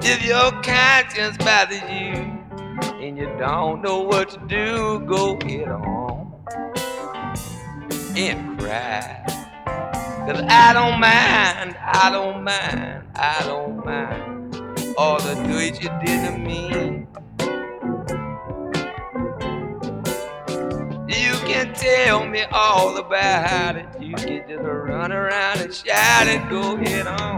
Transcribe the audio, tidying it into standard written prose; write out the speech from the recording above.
If your conscience bothers you and you don't know what to do, go head on and cry. 'Cause I don't mind, I don't mind, I don't mind all the good you did to me. You can tell me all about it. You can just run around and shout it. Go head on.